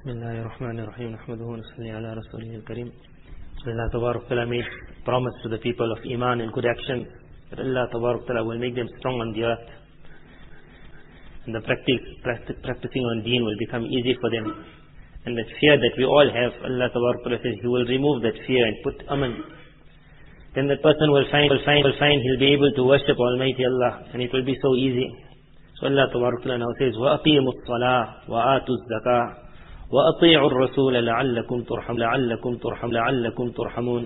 Bismillahirrahmanirrahim. Nahmaduhu wa nusalli ala rasulihil kareem. Allah Tabarak Ta'ala made promise to the people of Iman and good action that Allah Tabarak Ta'ala will make them strong on the earth. And the practicing on deen will become easy for them. And that fear that we all have, Allah Tabarak Ta'ala says He will remove that fear and put aman. Then that person will find he'll be able to worship Almighty Allah, and it will be so easy. So Allah Tabarak Ta'ala now says, وَأَقِيمُوا الصَّلَاةَ وَآتُوا الزَّكَاةَ وَأَطِيعُوا الرَّسُولَ لَعَلَّكُمْ تُرْحَمُونَ.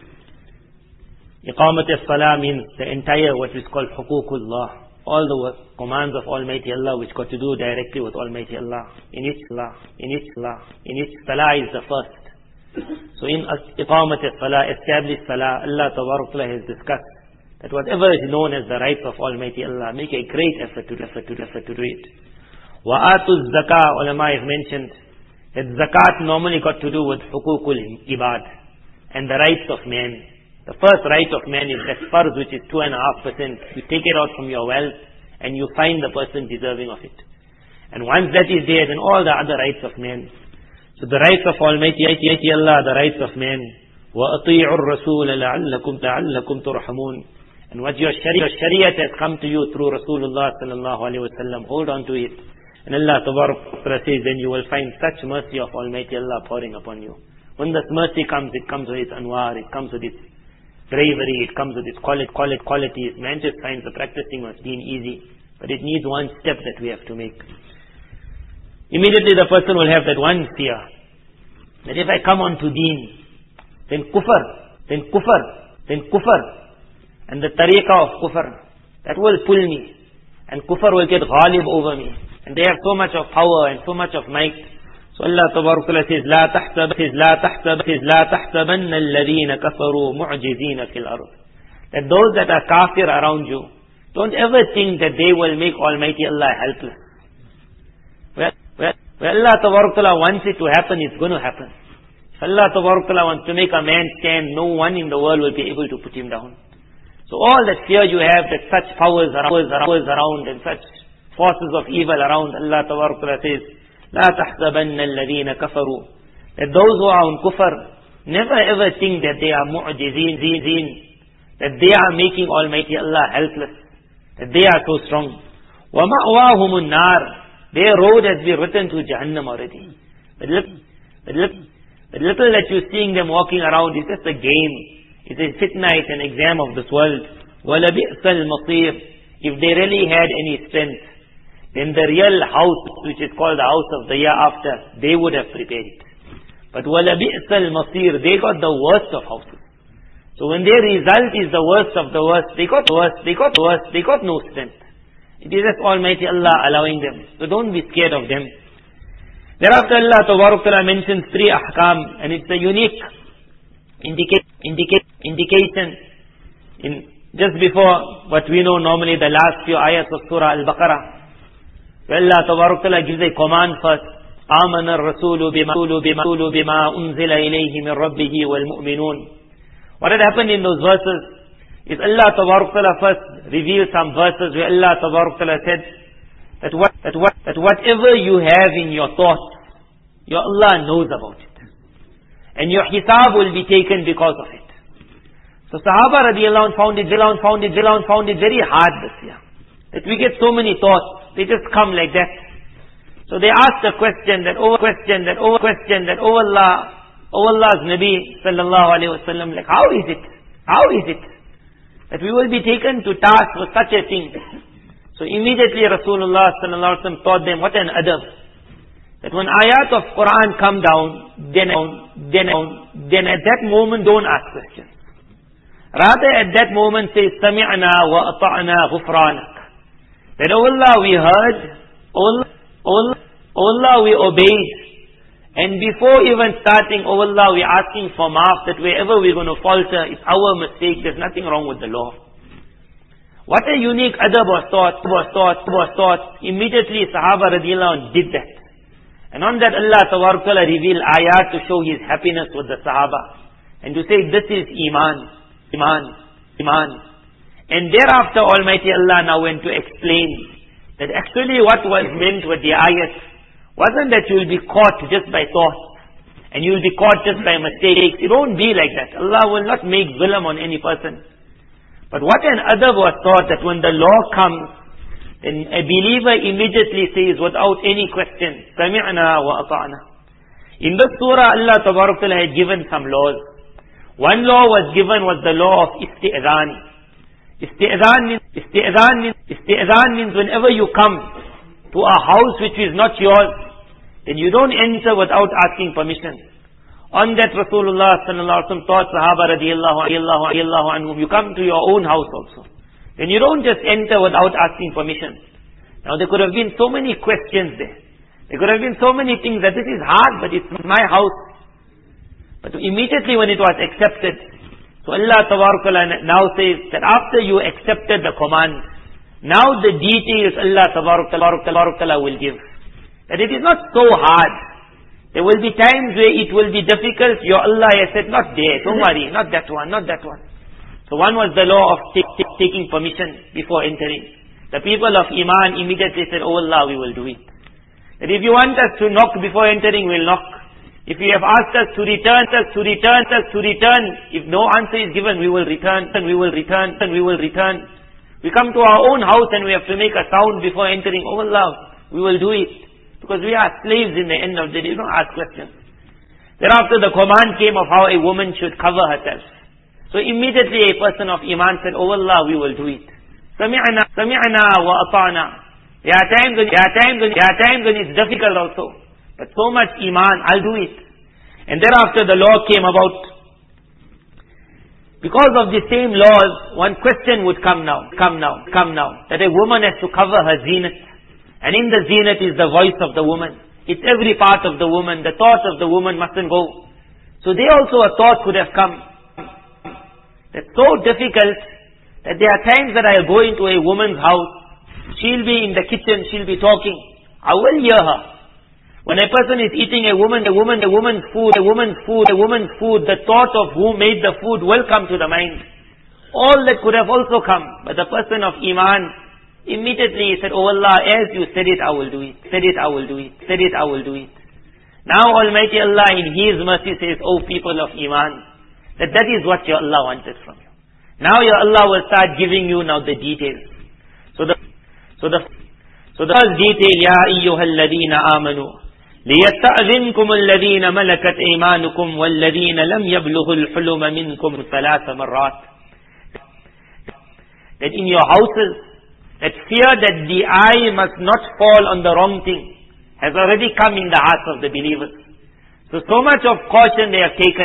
Iqamat as-salah means the entire what is called huququllah, all the commands of Almighty Allah which got to do directly with Almighty Allah. In each salah is the first. So in iqamat as-salah, established salah, Allah Tabarak Ta'ala has discussed that whatever is known as the rights of Almighty Allah, make a great effort to do it. Wa'atu zakah, ulama have mentioned that zakat normally got to do with huququl ibad and the rights of man. The first right of man is that farz, which is 2.5%. You take it out from your wealth and you find the person deserving of it. And once that is there, then all the other rights of man. So the rights of Almighty Allah, the rights of man. وَأَطِيعُوا الرَّسُولَ لَعَلَّكُمْ تُرْحَمُونَ. And what your shariat has come to you through Rasulullah sallallahu alayhi wa sallam, hold on to it. And Allah Tabarak Ta'ala says, then you will find such mercy of Almighty Allah pouring upon you. When this mercy comes, it comes with its anwar, it comes with its bravery, it comes with its qualities. Man just finds the practicing of deen easy, but it needs one step that we have to make. Immediately the person will have that one fear, that if I come on to deen, then kufr, and the tariqah of kufr, that will pull me, and kufr will get ghalib over me, and they have so much of power and so much of might. So Allah Tabarak Ta'ala says, لا تحسبن الذين كفروا معجزين في الأرض. That those that are kafir around you, don't ever think that they will make Almighty Allah helpless. Where Allah Tabarak Ta'ala wants it to happen, it's going to happen. If Allah Tabarak Ta'ala wants to make a man stand, no one in the world will be able to put him down. So all that fear you have, that such powers around and such forces of evil around, Allah Tabarak Ta'ala says, لا تحسبن الذين كفروا. That those who are on kufr, never ever think that they are mu'jizeen, that they are making Almighty Allah helpless, that they are so strong. وَمَأْوَاهُمُ النَّارِ. Their road has been written to Jahannam already. But little that you're seeing them walking around is just a game. It's a fitna, it's an exam of this world. وَلَبِئْسَ الْمَصِيرِ. If they really had any strength, then the real house, which is called the house of the year after, they would have prepared it. But وَلَبِئْسَ الْمَصِيرِ, they got the worst of houses. So when their result is the worst of the worst, they got no strength. It is just Almighty Allah allowing them. So don't be scared of them. Thereafter Allah Tabarak Ta'ala mentions 3 ahkam, and it's a unique indication in just before what we know normally the last few ayats of Surah Al-Baqarah. Allah Tabarak Ta'ala gives a command first. آمن الرسول بما أنزل إليه من ربه والمؤمنون. What had happened in those verses is Allah Tabarak Ta'ala first revealed some verses where Allah Tabarak Ta'ala said that whatever you have in your thoughts, your Allah knows about it, and your hisab will be taken because of it. So Sahaba radiallahu anh found it very hard this year, that we get so many thoughts, they just come like that. So they asked a question that over Allah's Nabi sallallahu alayhi wa sallam, like how is it that we will be taken to task for such a thing? So immediately Rasulullah sallallahu alayhi wa sallam taught them what an adab, that when ayat of Quran come down, then at that moment don't ask questions. Rather at that moment say, Sami'na wa ata'na ghufranak. That, O Allah, we heard, O Allah, we obeyed. And before even starting, O Allah, we're asking for maaf, that wherever we're going to falter, it's our mistake, there's nothing wrong with the law. What a unique adab was taught. Immediately Sahaba radiallahu anh did that. And on that Allah Tabarak Ta'ala revealed ayat to show His happiness with the Sahaba. And to say, this is Iman. And thereafter Almighty Allah now went to explain that actually what was meant with the ayat wasn't that you will be caught just by thoughts, and you will be caught just by mistakes. It won't be like that. Allah will not make zulm on any person. But what an adab was taught, that when the law comes, then a believer immediately says without any question, Sami'na wa ata'na. In this surah, Allah Tabarak Ta'ala had given some laws. One law was given was the law of isti'adhan. Isti'adhan means whenever you come to a house which is not yours, then you don't enter without asking permission. On that, Rasulullah sallallahu alaihi wasallam taught Sahaba radiyallahu anhum, you come to your own house also. Then you don't just enter without asking permission. Now there could have been so many questions there. There could have been so many things that this is hard, but it's my house. But immediately when it was accepted, so Allah Tabarakala now says that after you accepted the command, now the details Allah Tabarakala will give. That it is not so hard. There will be times where it will be difficult. Your Allah has said, not there, don't worry, not that one, not that one. So one was the law of taking permission before entering. The people of Iman immediately said, oh Allah, we will do it. That if you want us to knock before entering, we'll knock. If you have asked us to return, if no answer is given, we will return, and we will return, and we will return. We come to our own house and we have to make a sound before entering. Oh Allah, we will do it. Because we are slaves in the end of the day. You don't ask questions. Thereafter the command came of how a woman should cover herself. So immediately a person of Iman said, oh Allah, we will do it. Sami'na wa ata'na. There are times when it's difficult also. But so much Iman, I'll do it. And thereafter the law came about. Because of the same laws, one question would come now. That a woman has to cover her zenith. And in the zenith is the voice of the woman. It's every part of the woman. The thought of the woman mustn't go. So they also, a thought could have come. That's so difficult that there are times that I'll go into a woman's house. She'll be in the kitchen, she'll be talking. I will hear her. When a person is eating a woman's food, the thought of who made the food will come to the mind. All that could have also come. But the person of Iman, immediately he said, oh Allah, as you said it, I will do it. Now Almighty Allah in His mercy says, oh people of Iman, that is what your Allah wanted from you. Now your Allah will start giving you now the details. So the first detail, Ya ayyuhalladhina amanu, لِيَسْتَأْذِنْكُمُ الَّذِينَ مَلَكَتْ أَيْمَانُكُمْ وَالَّذِينَ لَمْ يَبْلُغُوا الْحُلُمَ مِنْكُمْ ثَلَاثَ مَرَّاتٍ. That in your houses, that fear that the eye must not fall on the wrong thing has already come in the hearts of the believers. So much of caution they have taken,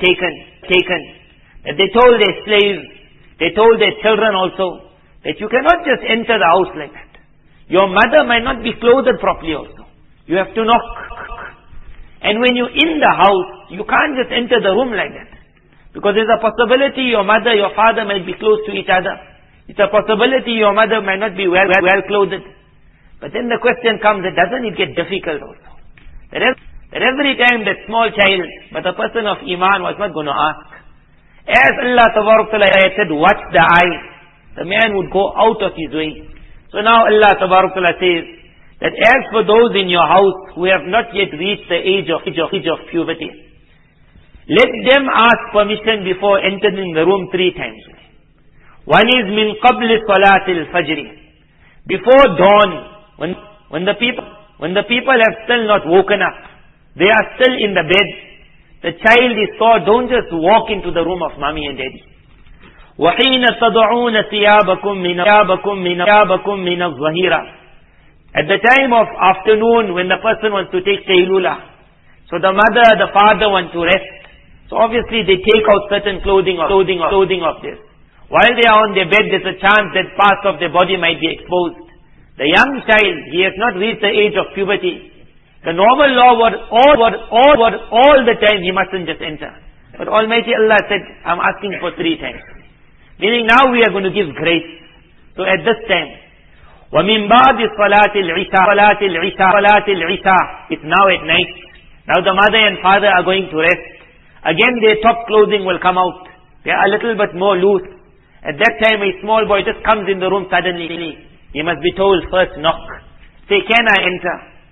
that they told their slaves, they told their children also, that you cannot just enter the house like that. Your mother might not be clothed properly also. You have to knock. And when you're in the house, you can't just enter the room like that. Because there's a possibility your mother, your father might be close to each other. It's a possibility your mother might not be well clothed. But then the question comes, that doesn't it get difficult also? That every time that small child, but the person of Iman was not going to ask. As Allah Tabarak said, watch the eye, the man would go out of his way. So now Allah Tabarak says, that as for those in your house who have not yet reached the age of puberty, let them ask permission before entering the room 3 times. One is min qabl salatil fajr. Before dawn, when the people have still not woken up, they are still in the bed, the child is taught, don't just walk into the room of mommy and daddy. وَحِينَ تَضَعُونَ ثِيَابَكُمْ مِنَ الظَّهِيرَةِ. At the time of afternoon, when the person wants to take Qaylula, so the mother, the father want to rest. So obviously they take out certain clothing of this. While they are on their bed, there's a chance that parts of their body might be exposed. The young child, he has not reached the age of puberty. The normal law was all the time he mustn't just enter. But Almighty Allah said, I'm asking for 3 times. Meaning now we are going to give grace. So at this time, وَمِنْ بَعْدِ صَلَاةِ الْعِشَاءِ. It's now at night. Now the mother and father are going to rest. Again their top clothing will come out. They are a little bit more loose. At that time a small boy just comes in the room suddenly. He must be told first knock. Say, can I enter?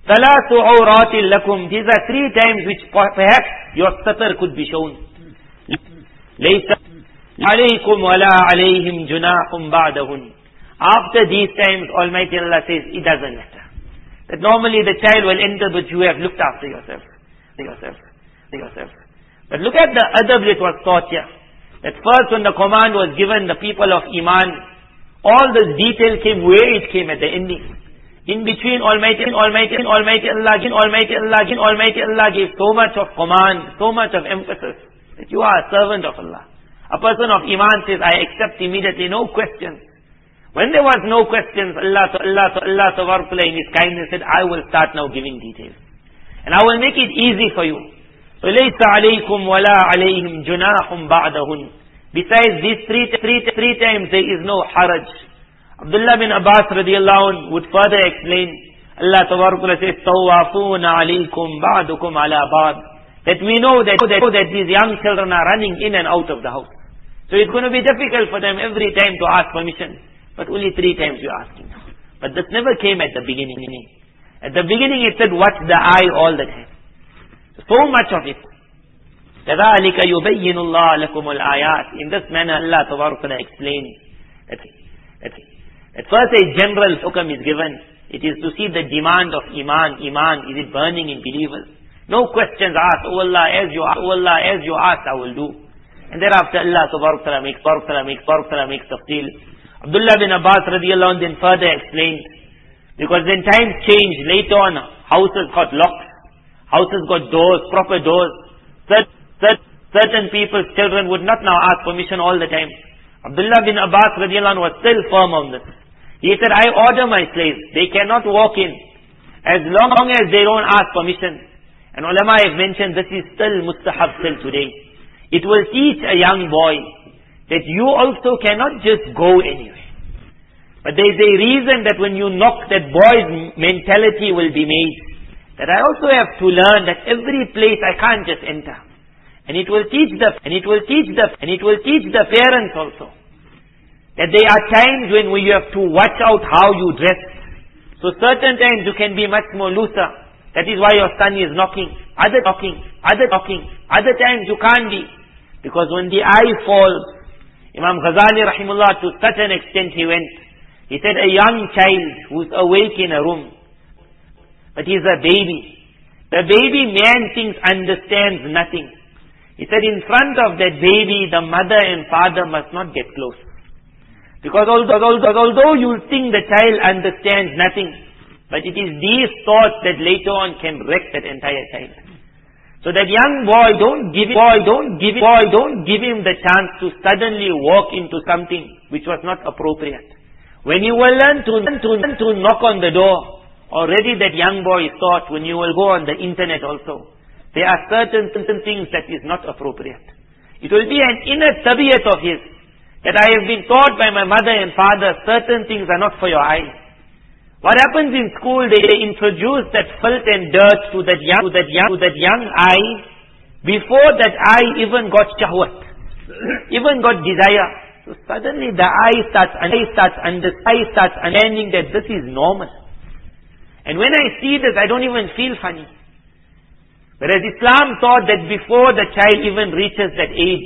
ثَلَاثُ عَوْرَاتٍ لَكُمْ. These are 3 times which perhaps your satar could be shown. لَيْسَ عَلَيْكُمْ وَلَا عَلَيْهِمْ جُنَاحٌ بَعْدَهُنْ. After these times, Almighty Allah says, it doesn't matter. That normally the child will enter, but you have looked after yourself. But look at the adab that was taught here. That first when the command was given, the people of Iman, all this detail came where it came at the ending. In between, Almighty Allah gave so much of command, so much of emphasis, that you are a servant of Allah. A person of Iman says, I accept immediately, no questions. When there was no questions, Allah in His kindness said, I will start now giving details. And I will make it easy for you. فَلَيْسَ عَلَيْكُمْ وَلَا عَلَيْهِمْ جُنَاحٌ بَعْدَهُنْ. Besides these three times, there is no haraj. Abdullah bin Abbas radiallahu anh would further explain, Allah Tabarakula says, تَوَّافُونَ عَلَيْكُمْ بَعْدُكُمْ عَلَى بَعْدٍ. That we know that these young children are running in and out of the house. So it's going to be difficult for them every time to ask permission. But only 3 times you're asking. But this never came at the beginning. At the beginning it said, watch the eye all the time. So much of it. كَذَلِكَ يُبَيِّنُ اللَّهُ لَكُمُ الْآيَاتِ. In this manner Allah Tabarakala explains that first a general hukam is given. It is to see the demand of Iman. Is it burning in believers? No questions asked. Oh Allah, as you asked, I will do. And thereafter Allah Tabarakala makes tafsil. Abdullah bin Abbas radiallahu anh then further explained, because when times changed, later on, houses got locked, houses got doors, proper doors. Certain people's children would not now ask permission all the time. Abdullah bin Abbas radiallahu anh was still firm on this. He said, I order my slaves, they cannot walk in as long as they don't ask permission. And ulama have mentioned this is still mustahab till today. It will teach a young boy that you also cannot just go anywhere. But there is a reason that when you knock, that boy's mentality will be made. That I also have to learn that every place I can't just enter. And it will teach the parents also. That there are times when you have to watch out how you dress. So certain times you can be much more looser. That is why your son is knocking. Other times you can't be. Because when the eye falls, Imam Ghazali rahimullah, to such an extent he went. He said a young child who's awake in a room, but he's a baby. The baby man thinks understands nothing. He said in front of that baby, the mother and father must not get close. Because although you think the child understands nothing, but it is these thoughts that later on can wreck that entire child. So that young boy, don't give him the chance to suddenly walk into something which was not appropriate. When you will learn to knock on the door, already that young boy is taught. When you will go on the internet also, there are certain things that is not appropriate. It will be an inner tabiyat of his, that I have been taught by my mother and father, certain things are not for your eyes. What happens in school, they introduce that filth and dirt to that young eye, before that eye even got shahwat, even got desire. So suddenly the eye starts understanding that this is normal. And when I see this, I don't even feel funny. Whereas Islam taught that before the child even reaches that age,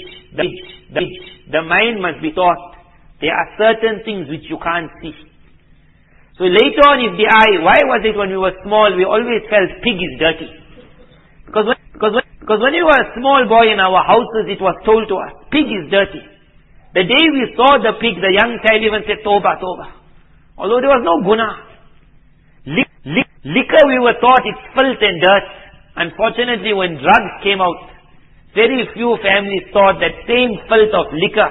the mind must be taught. There are certain things which you can't see. So later on, if the eye, why was it when we were small, we always felt pig is dirty? Because when we were a small boy in our houses, it was told to us, pig is dirty. The day we saw the pig, the young child even said, Toba, Toba. Although there was no guna. Liquor, we were taught, it's filth and dirt. Unfortunately, when drugs came out, very few families thought that same filth of liquor,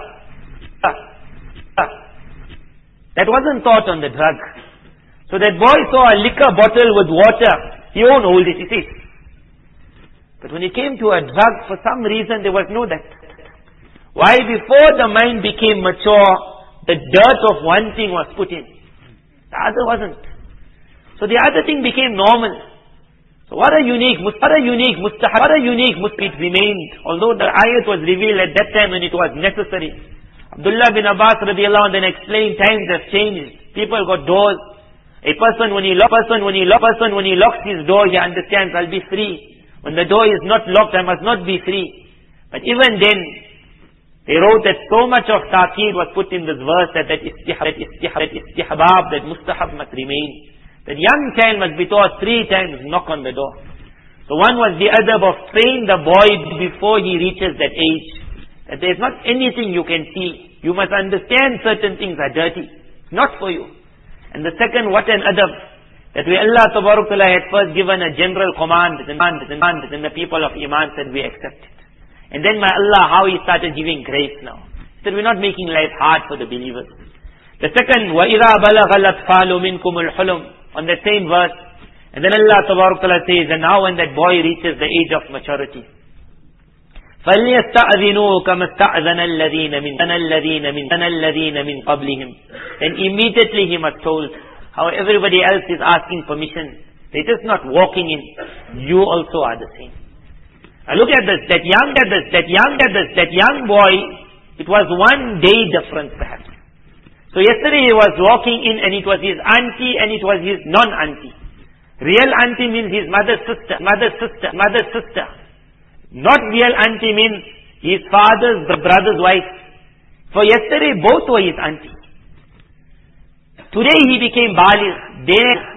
that wasn't taught on the drug. So that boy saw a liquor bottle with water, he won't hold it, he says. But when it came to a drug, for some reason there was no that. Why? Before the mind became mature, the dirt of one thing was put in. The other wasn't. So the other thing became normal. So what a unique mustahab it remained, although the ayat was revealed at that time when it was necessary. Abdullah bin Abbas radiallahu anh then explained, times have changed. People got doors. A person when he locks his door, he understands, I'll be free. When the door is not locked, I must not be free. But even then, they wrote that so much of ta'qeed was put in this verse that istihbab, that mustahab must remain. That young child must be taught 3 times, knock on the door. So one was the adab of train the boy before he reaches that age. That there is not anything you can see. You must understand certain things are dirty. It's not for you. And the second, what an adab. That we Allah Tabarak Ta'ala had first given a general command, and the people of Iman said we accept it. And then my Allah, how He started giving grace now. He said we're not making life hard for the believers. The second, وَإِذَا بَلَغَ الْأَطْفَالُ مِنْكُمُ الْحُلُمْ, on that same verse. And then Allah Tabarak Ta'ala says, and now when that boy reaches the age of maturity, فَلْيَسْتَأْذِنُوا كَمَا اسْتَأْذَنَ الَّذِينَ مِنْ قَبْلِهِمْ. Then immediately he must told how everybody else is asking permission. They're just not walking in. You also are the same. Now look at this. That young boy, it was 1 day difference perhaps. So yesterday he was walking in and it was his auntie and it was his non-auntie. Real auntie means his mother's sister. Not real auntie means his father's brother's wife. For yesterday both were his auntie. Today he became baligh.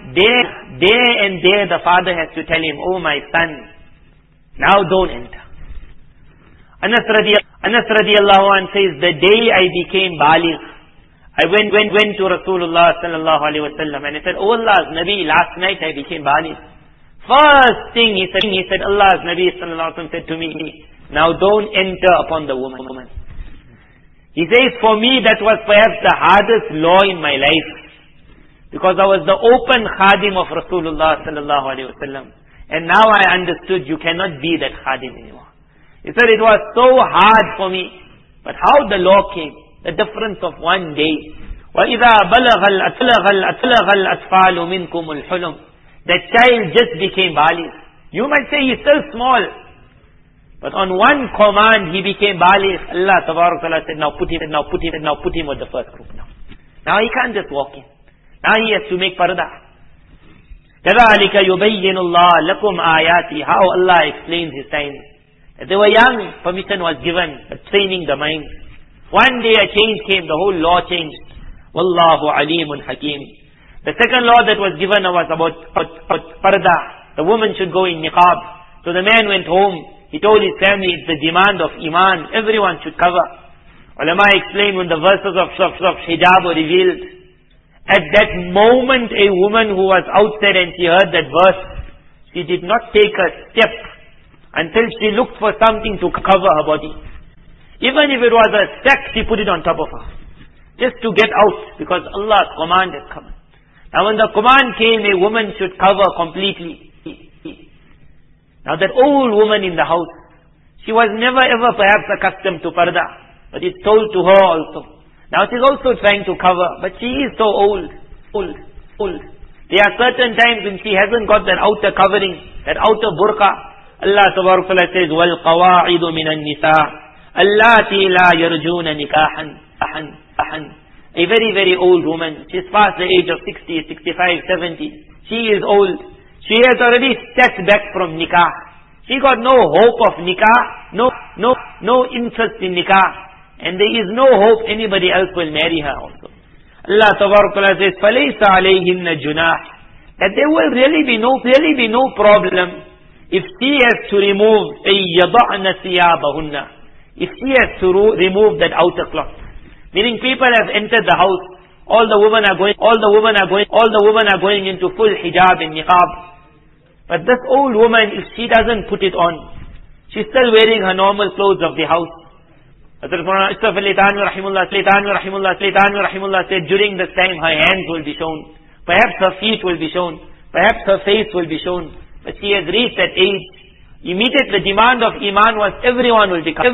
There the father has to tell him, oh my son, now don't enter. Anas radiallahu anh says, the day I became baligh, I went to Rasulullah sallallahu alaihi wasallam and I said, oh Allah's Nabi, last night I became baligh. First thing he said, Allah's Nabi sallallahu alaihi wasallam said to me, now don't enter upon the woman. He says, for me that was perhaps the hardest law in my life, because I was the open khadim of Rasulullah sallallahu alaihi wasallam, and now I understood you cannot be that khadim anymore. He said it was so hard for me, but how the law came, the difference of 1 day. وَإِذَا بَلَغَ الْأَطْفَالُ مِنْكُمُ الْحُلُمْ. That child just became baligh. You might say he's still small, but on one command he became baligh. Allah Tabarak Ta'ala said, now put him with the first group now. Now he can't just walk in. Now he has to make parda. كَذَلِكَ يُبَيِّنُ اللَّهُ لَكُمْ آيَاتِهِ. How Allah explains His signs. They were young, permission was given, but training the mind. 1 day a change came, the whole law changed. Wallahu alimun hakim. The second law that was given was about parda. The woman should go in niqab. So the man went home. He told his family, it's the demand of Iman. Everyone should cover. Ulama explained when the verses of hijab were revealed. At that moment, a woman who was outside and she heard that verse, she did not take a step until she looked for something to cover her body. Even if it was a sack, she put it on top of her. Just to get out, because Allah's command has come. Now when the command came, a woman should cover completely. Now that old woman in the house, she was never ever perhaps accustomed to parda, but it's told to her also. Now she's also trying to cover, but she is so old. There are certain times when she hasn't got that outer covering, that outer burqa. Allah Tabarak Ta'ala says, وَالْقَوَاعِدُ مِنَ النِّسَاءِ اللَّاتِي لَا يَرْجُونَ نِكَاحًا. A very, very old woman. She's past the age of 60, 65, 70. She is old. She has already stepped back from nikah. She got no hope of nikah, no interest in nikah. And there is no hope anybody else will marry her also. Allah Tabarak Ta'ala says, فَلَيْسَ عَلَيْهِنَّ جُنَاحٍ. That there will really be no problem if she has to remove يَضَعْنَ ثِيَابَهُنَّ. If she has to remove that outer cloth. Meaning people have entered the house, all the women are going into full hijab and niqab. But this old woman, if she doesn't put it on, she's still wearing her normal clothes of the house. Hazrat Maulana Ashraf Ali Thanvi rahimullah said, during this time her hands will be shown, perhaps her feet will be shown, perhaps her face will be shown. But she has reached that age. Immediately the demand of Iman was everyone will be covered.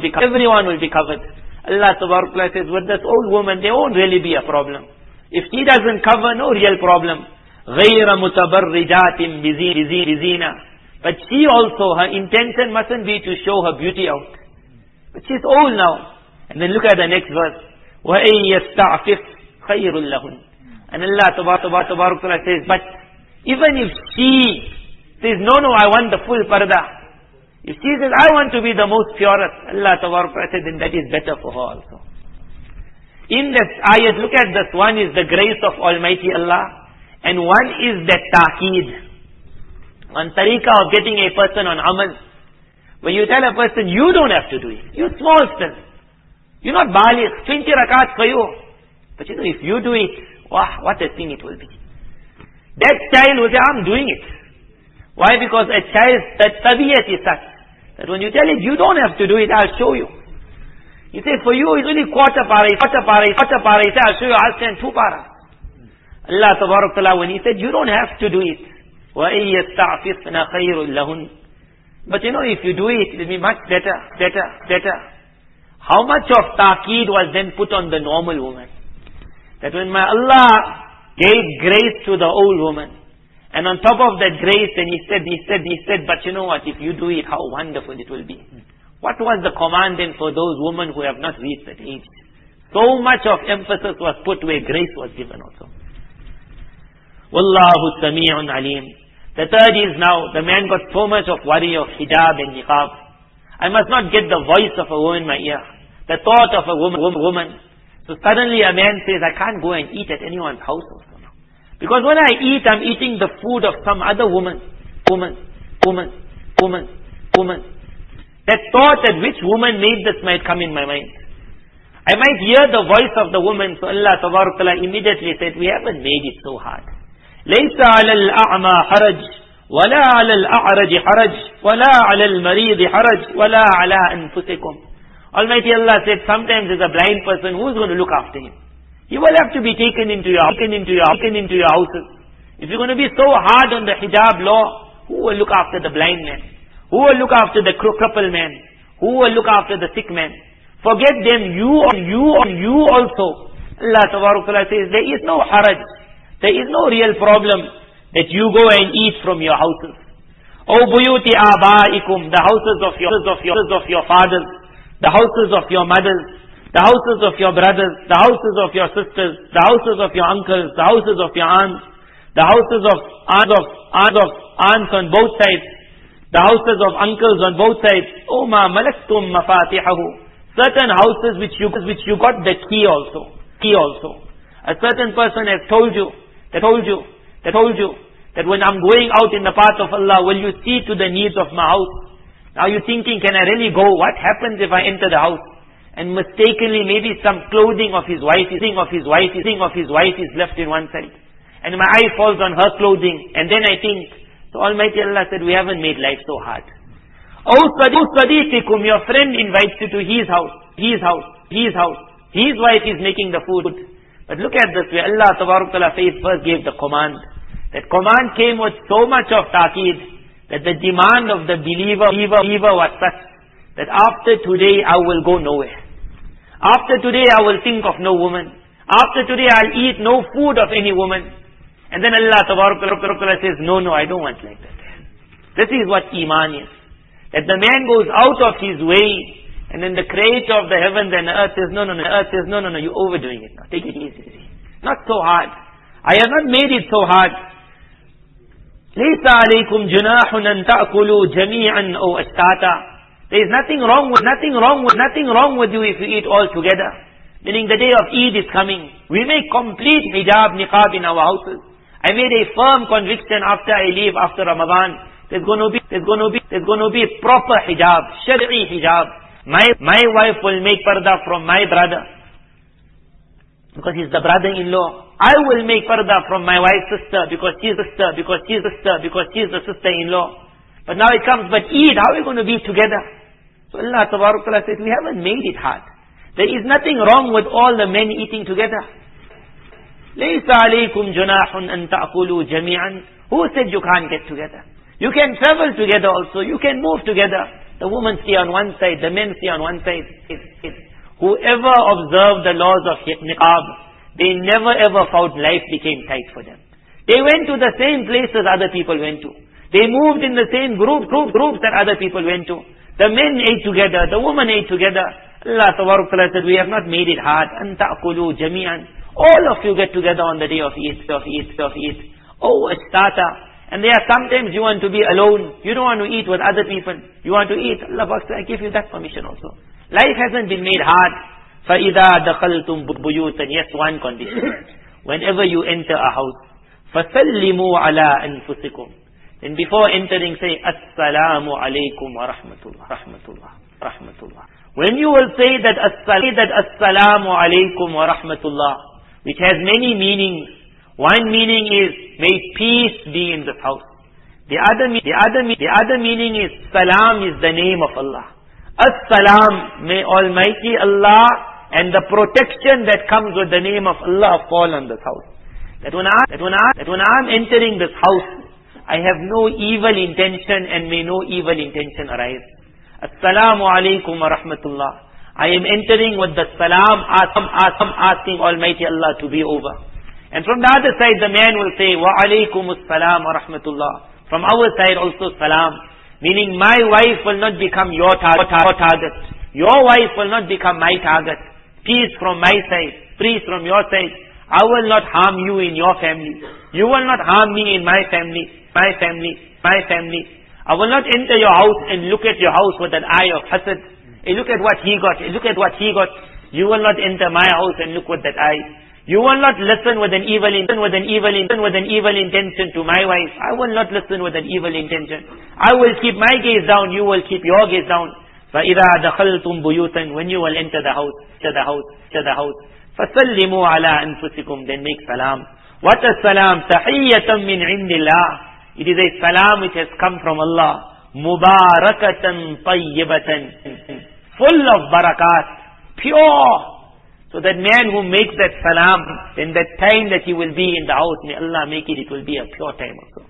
Allah Tabarak Ta'ala says, with this old woman, there won't really be a problem. If she doesn't cover, no real problem. غَيْرَ مُتَبَرِّجَاتٍ بِزِينَةٍ. But she also, her intention mustn't be to show her beauty out. But she's old now. And then look at the next verse. وَأَن يَسْتَعْفِفْ خَيْرٌ لَهُنْ. And Allah Ta'ala says, but even if she says, no, I want the full parda. If she says, I want to be the most purest, Allah Ta'ala says, then that is better for her also. In this ayat, look at this. One is the grace of Almighty Allah, and one is that ta'qeed. One tariqah of getting a person on amal. When you tell a person, you don't have to do it. You're small still. You're not baligh. 20 rakats for you. But if you do it, wow, what a thing it will be. That child will say, I'm doing it. Why? Because a child's tabiyat is such that when you tell it, you don't have to do it, I'll show you. He says, for you, it's only quarter para. He said, I'll show you, I'll stand 2 para. Allah Ta'ala, when He said, you don't have to do it. وَإِن يَسْتَعْفِفْنَ خَيْرٌ لَهُنْ. But if you do it, it will be much better. How much of ta'qeed was then put on the normal woman? That when Allah gave grace to the old woman, and on top of that grace, then He said, but you know what, if you do it, how wonderful it will be. What was the command then for those women who have not reached that age? So much of emphasis was put where grace was given also. Wallahu Sami'un Alim. The third is now, the man got so much of worry of hijab and niqab. I must not get the voice of a woman in my ear. The thought of a woman. So suddenly a man says, I can't go and eat at anyone's house also now. Because when I eat, I'm eating the food of some other woman. That thought that which woman made this might come in my mind. I might hear the voice of the woman. So Allah Ta'ala immediately said, we haven't made it so hard. ليس على الأعمى حرج ولا على الأعرج حرج ولا على المريض حرج ولا على أنفسكم. Almighty Allah said, sometimes there's a blind person, who's going to look after him? He will have to be taken into your houses. If you're going to be so hard on the hijab law, who will look after the blind man? Who will look after the crippled man? Who will look after the sick man? Forget them, you also. Allah Ta'ala says, there is no haraj. There is no real problem that you go and eat from your houses. O buyuti abaikum, the houses of your fathers, the houses of your mothers, the houses of your brothers, the houses of your sisters, the houses of your uncles, the houses of your aunts, the houses of aunts on both sides, the houses of uncles on both sides. O ma malaktum mafatihahu, certain houses which you got the key also. A certain person has told you that when I'm going out in the path of Allah, will you see to the needs of my house? Now you're thinking, can I really go? What happens if I enter the house and mistakenly maybe some clothing of his wife is left in one side, and my eye falls on her clothing, and then I think, so Almighty Allah said, we haven't made life so hard. O sadiqikum, your friend invites you to his house. His wife is making the food. But look at this way, Allah Ta'ala first gave the command. That command came with so much of ta'qeed, that the demand of the believer was such, that after today I will go nowhere. After today I will think of no woman. After today I'll eat no food of any woman. And then Allah Ta'ala says, no, I don't want like that. This is what Iman is. That the man goes out of his way, and then the creator of the heavens and the earth says, no, you're overdoing it now. Take it easy. Not so hard. I have not made it so hard. لَيْسَ عَلَيْكُمْ جُنَاحٌ أَن تَأْكُلُوا جَمِيعًا أَوْ أَشْتَاتًا. There is nothing wrong with you if you eat all together. Meaning the day of Eid is coming. We make complete hijab, niqab in our houses. I made a firm conviction after I leave, after Ramadan, there's going to be proper hijab, shari'i hijab. My wife will make parda from my brother, because he's the brother-in-law. I will make parda from my wife's sister, because she's the sister-in-law. But now it comes, but Eid, how are we going to be together? So Allah Ta'ala says, we haven't made it hard. There is nothing wrong with all the men eating together. لَيْسَ عَلَيْكُمْ جُنَاحٌ أَن تَأْكُلُوا جَمِيعًا. Who said you can't get together? You can travel together also. You can move together. The women stay on one side, the men stay on one side. Whoever observed the laws of niqab, they never ever found life became tight for them. They went to the same places other people went to. They moved in the same groups that other people went to. The men ate together, the women ate together. Allah Ta'ala said, we have not made it hard. أَن تَأْكُلُوا جَمِيعًا. All of you get together on the day of Eid. Oh, it's starter. And there are sometimes you want to be alone. You don't want to eat with other people. You want to eat. Allah Akbar, I give you that permission also. Life hasn't been made hard. فَإِذَا دَخَلْتُمْ بُيُوتًا. Yes, one condition. Whenever you enter a house, فَسَلِّمُوا عَلَىٰ أَنفُسِكُمْ. Then before entering, say, Assalamu alaikum wa rahmatullah, rahmatullah, rahmatullah. When you will say that Assalamu alaikum wa rahmatullah, which has many meanings. One meaning is, may peace be in this house. The other meaning is, Salam is the name of Allah. As-Salam, may Almighty Allah and the protection that comes with the name of Allah fall on this house. That when I'm entering this house, I have no evil intention and may no evil intention arise. Assalamu alaikum wa rahmatullah. I am entering with the salam, asking Almighty Allah to be over. And from the other side, the man will say, wa alaikum assalam wa rahmatullah. From our side also salam. Meaning my wife will not become your target. Your wife will not become my target. Peace from my side. Peace from your side. I will not harm you in your family. You will not harm me in my family. I will not enter your house and look at your house with an eye of hasad. Hey, look at what he got. Look at what he got. You will not enter my house and look with that eye. You will not listen with an evil intention to my wife. I will not listen with an evil intention. I will keep my gaze down. You will keep your gaze down. فَإِذَا دَخَلْتُمْ بُيُوتًا. When you will enter the house, فَسَلِّمُوا عَلَىٰ أَنفُسِكُمْ. Then make salam. What is salam? تَحِيَّةً مِّنْ عِنْدِ اللَّهِ. It is a salam which has come from Allah. مُبَارَكَةً طَيِّبَةً. Full of barakat. Pure. So that man who makes that salam, then that time that he will be in the house, may Allah make it will be a pure time also.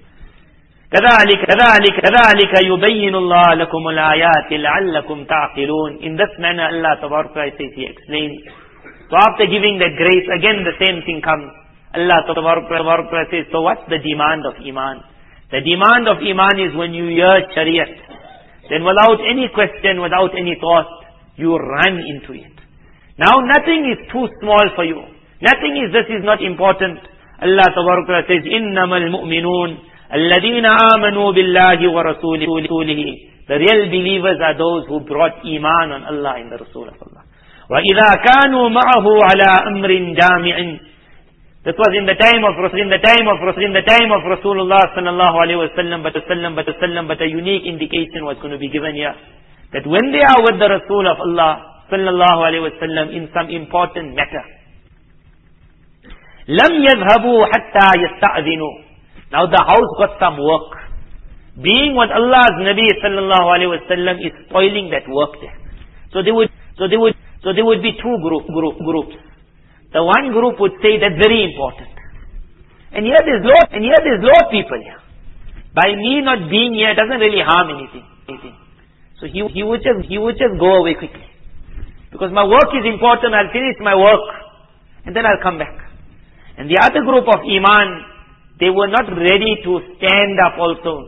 كَذَلِكَ يُبَيِّنُ اللَّهُ لَكُمُ الْآيَاتِ لَعَلَّكُمْ تَعْقِلُونَ. In this manner Allah Tabaraka says, He explains. So after giving that grace, again the same thing comes. Allah Tabaraka says, so what's the demand of Iman? The demand of Iman is when you hear Shariat, then without any question, without any thought, you run into it. Now nothing is too small for you. This is not important. Allah Tabaraka says, إِنَّمَا الْمُؤْمِنُونَ الَّذِينَ آمَنُوا بِاللَّهِ وَرَسُولِهِ. The real believers are those who brought Iman on Allah and the Rasul of Allah. وَإِذَا كَانُوا مَعَهُ عَلَىٰ أَمْرٍ جَامِعٍ. This was in the time of Rasulullah sallallahu alaihi wasallam, but a unique indication was going to be given here. That when they are with the Rasul of Allah sallallahu alaihi wasallam in some important matter, lam yadhhabu hatta yasta'dhinu. Now the house got some work. Being with Allah's Nabi sallallahu alaihi wasallam is spoiling that work there. So there would be two groups. The one group would say that's very important. And here there's lot of people here. By me not being here doesn't really harm anything. So he would just go away quickly. Because my work is important, I'll finish my work and then I'll come back. And the other group of Iman, they were not ready to stand up also,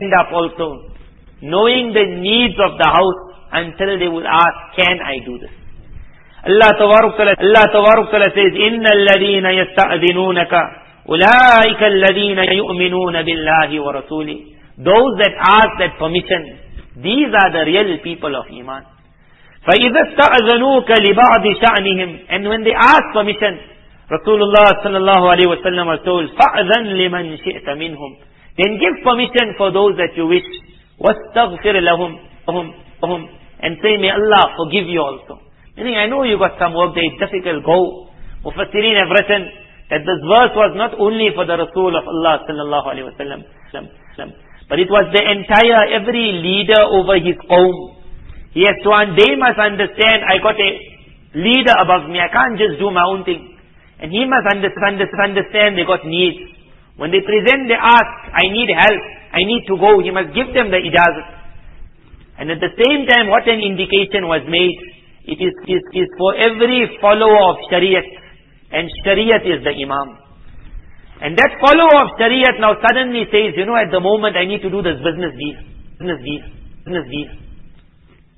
knowing the needs of the house until they would ask, can I do this? Allah Tabaraka says, إِنَّ الَّذِينَ يَسْتَأْذِنُونَكَ أُولَٰئِكَ الَّذِينَ يُؤْمِنُونَ بِاللَّهِ وَرَسُولِهِ. Those that ask that permission, these are the real people of Iman. فَإِذَا اسْتَأْذَنُوكَ لِبَعْضِ شَأْنِهِمْ. And when they ask permission, Rasulullah sallallahu alaihi wasallam was told, فَأْذَنْ لِمَنْ شِئْتَ مِنْهُمْ. Then give permission for those that you wish. وَاسْتَغْفِرْ لَهُمْ. And say, may Allah forgive you also. Meaning, I know you got some work there, it's difficult, go. Mufassirin have written that this verse was not only for the Rasul of Allah sallallahu alaihi wasallam, but it was the entire, every leader over his qawm. He has to, and they must understand, I got a leader above me, I can't just do my own thing. And he must understand they got needs. When they present, they ask, I need help, I need to go, he must give them the ijazat. And at the same time, what an indication was made, it is for every follower of Shariat, and Shariat is the Imam. And that follower of Shariat now suddenly says, at the moment I need to do this business deal.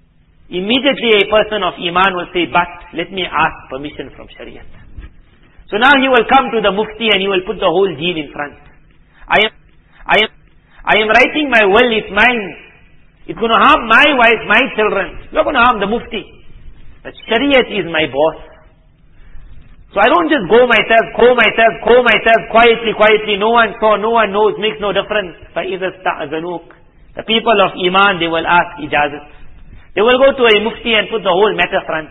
Immediately a person of Iman will say, but let me ask permission from Shariat. So now he will come to the mufti and he will put the whole deen in front. I am writing my will, it's mine. It's going to harm my wife, my children. You're going to harm the mufti. But Shariat is my boss. So I don't just go myself, quietly, no one saw, no one knows, makes no difference. فَإِذَا اسْتَأْذَنُوكَ The people of Iman, they will ask ijazat. They will go to a mufti and put the whole matter front.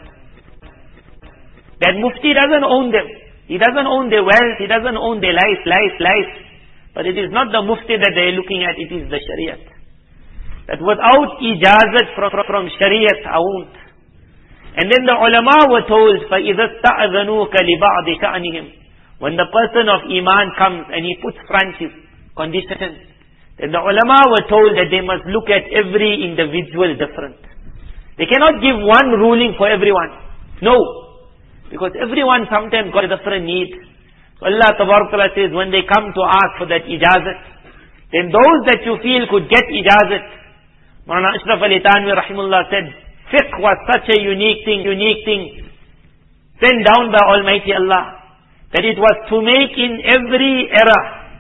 That mufti doesn't own them. He doesn't own their wealth, he doesn't own their life. But it is not the mufti that they are looking at, it is the Shariat. That without ijazat from Shariat, I won't. And then the ulama were told, فَإِذَا اسْتَأْذَنُوكَ لِبَعْضِ شَأْنِهِمْ When the person of Iman comes and he puts front his condition, then the ulama were told that they must look at every individual different. They cannot give one ruling for everyone. No. Because everyone sometimes got a different need. So Allah Ta'ala says, when they come to ask for that ijazat, then those that you feel could get ijazat. Maulana Ashraf Ali Thanwi Rahimullah said, fiqh was such a unique thing sent down by Almighty Allah, that it was to make in every era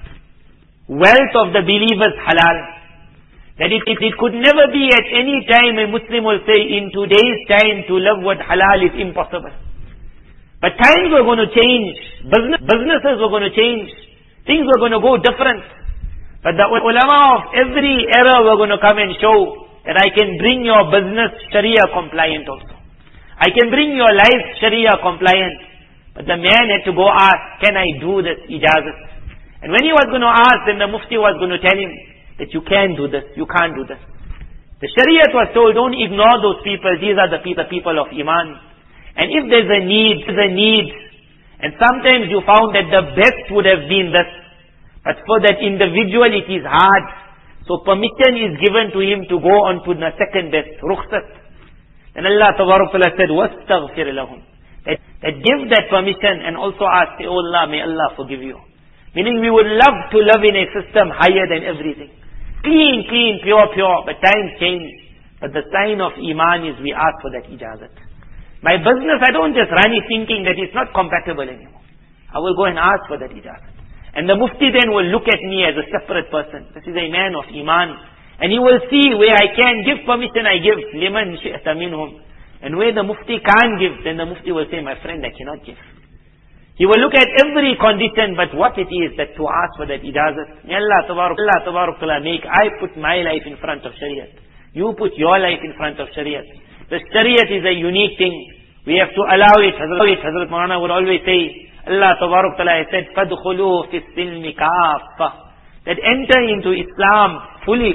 wealth of the believers halal. That it could never be at any time a Muslim will say, in today's time to live with halal is impossible. But times were going to change, businesses were going to change, things were going to go different. But the ulama of every era were going to come and show that I can bring your business Sharia compliant also. I can bring your life Sharia compliant. But the man had to go ask, can I do this ijazat? And when he was going to ask, then the mufti was going to tell him that you can do this, you can't do this. The Shariat was told, don't ignore those people, these are the people of Iman. And if there's a need, and sometimes you found that the best would have been this, but for that individual it is hard. So permission is given to him to go on to the second best, rukhsat. And Allah Ta'ala said, وَاسْتَغْفِرْ لَهُمْ That give that permission and also ask, oh Allah, may Allah forgive you. Meaning we would love to live in a system higher than everything. Clean, pure, but times change. But the sign of Iman is we ask for that ijazat. My business, I don't just run it thinking that it's not compatible anymore. I will go and ask for that ijazat. And the mufti then will look at me as a separate person. This is a man of Iman. And he will see where I can give permission, I give. Liman shi'ta minhum. And where the mufti can't give, then the mufti will say, my friend, I cannot give. He will look at every condition, but what it is that to ask for that ijazat. May Allah Ta'ala make, I put my life in front of Shariat. You put your life in front of Shariat. The Shariat is a unique thing. We have to allow it. Hazrat Maulana would always say, Allah Ta'ala said, فَادْخُلُوا فِي السِّلْمِ كَافَّةً That enter into Islam fully.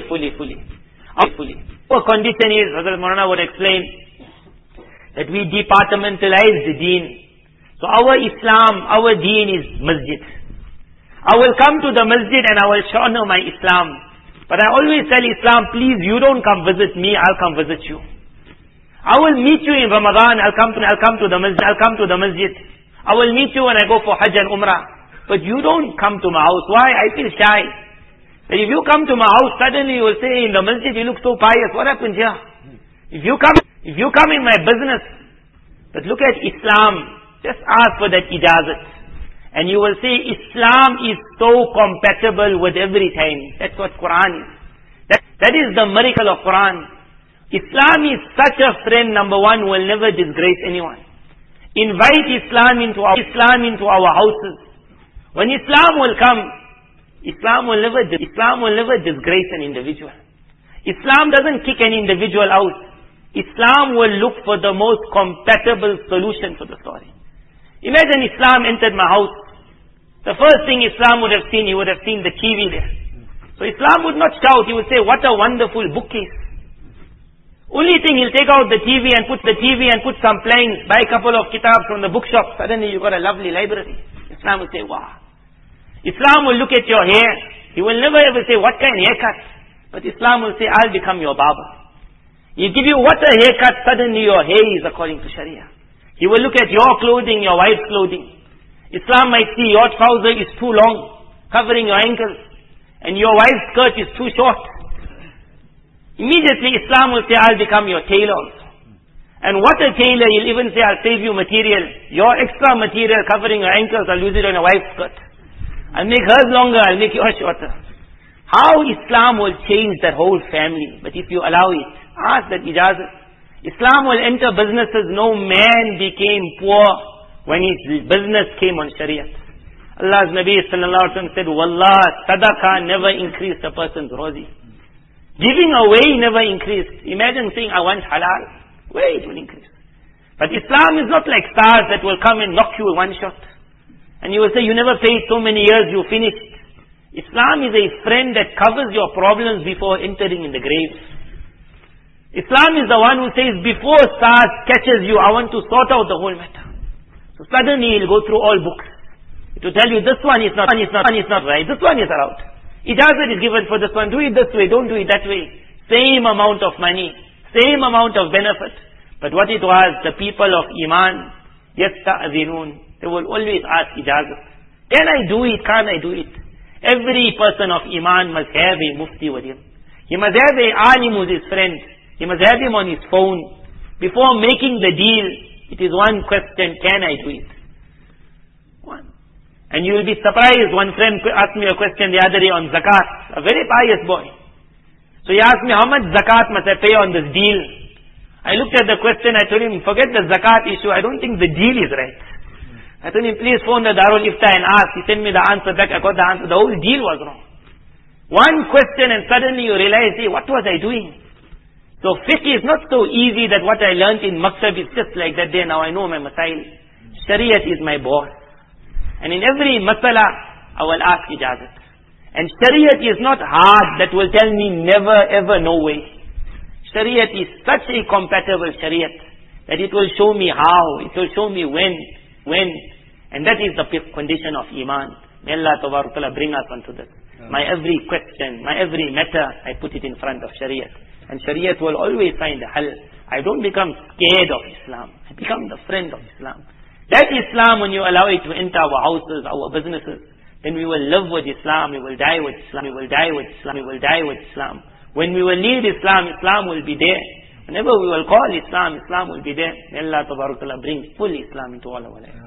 Our condition is, Hazrat Maulana would explain, that we departmentalize the deen. So our Islam, our deen is masjid. I will come to the masjid and I will honor my Islam. But I always tell Islam, please, you don't come visit me, I'll come visit you. I will meet you in Ramadan, I'll come to the masjid. I will meet you when I go for Hajj and Umrah. But you don't come to my house. Why? I feel shy. But if you come to my house, suddenly you will say, in the masjid you look so pious. What happened here? If you come in my business. But look at Islam. Just ask for that ijazat. And you will see Islam is so compatible with every time. That's what Quran is. That is the miracle of Quran. Islam is such a friend, number one, who will never disgrace anyone. Invite Islam into our houses. When Islam will come, Islam will never disgrace an individual. Islam doesn't kick an individual out. Islam will look for the most compatible solution for the story. Imagine Islam entered my house. The first thing Islam would have seen, he would have seen the TV there. So Islam would not shout, he would say, what a wonderful bookcase. Only thing, he'll take out the TV and put some planks, buy a couple of kitabs from the bookshop. Suddenly you got a lovely library. Islam will say, wow. Islam will look at your hair. He will never ever say, what kind of haircut? But Islam will say, I'll become your barber. He'll give you what a haircut, suddenly your hair is according to Sharia. He will look at your clothing, your wife's clothing. Islam might see your trouser is too long, covering your ankles, and your wife's skirt is too short. Immediately Islam will say, I'll become your tailor also. And what a tailor, he'll even say, I'll save you material. Your extra material covering your ankles, I'll use it on your wife's skirt. I'll make hers longer, I'll make yours shorter. How Islam will change that whole family. But if you allow it, ask that ijazat. Islam will enter businesses. No man became poor when his business came on Shariat. Allah's Nabi sallallahu alaihi wasallam said, Wallah, sadaqah never increased a person's rozi. Giving away never increased. Imagine saying, I want halal. Where it will increase. But Islam is not like stars that will come and knock you with one shot. And you will say, you never paid so many years, you finished. Islam is a friend that covers your problems before entering in the grave. Islam is the one who says, before stars catches you, I want to sort out the whole matter. So suddenly he'll go through all books. It will tell you, this one is not right, this one is allowed. Ijazat is given for this one, do it this way, don't do it that way. Same amount of money. Same amount of benefit. But what it was, the people of Iman, yasta'zinun, they will always ask ijazat. Can I do it? Can't I do it? Every person of Iman must have a mufti with him. He must have a alim who's his friend. He must have him on his phone. Before making the deal, it is one question, can I do it? One. And you will be surprised, one friend asked me a question the other day on zakat, a very pious boy. So he asked me, how much zakat must I pay on this deal? I looked at the question, I told him, forget the zakat issue, I don't think the deal is right. I told him, please phone the Darul Ifta and ask. He sent me the answer back, I got the answer, the whole deal was wrong. One question and suddenly you realize, hey, what was I doing? So fiqh is not so easy that what I learnt in Maktab is just like that day, now I know my masail. Shariat is my boss. And in every masala, I will ask ijazat. And Shariat is not hard that will tell me never ever no way. Shariat is such a compatible Shariat that it will show me how, it will show me when. And that is the condition of Iman. May Allah Ta'ala bring us onto this. My every question, my every matter, I put it in front of Shariat. And Shariat will always find a hal. I don't become scared of Islam. I become the friend of Islam. That Islam, when you allow it to enter our houses, our businesses, then we will live with Islam, we will die with Islam, we will die with Islam, we will die with Islam. When we will need Islam, Islam will be there. Whenever we will call Islam, Islam will be there. May Allah Ta'ala bring full Islam into all our lives.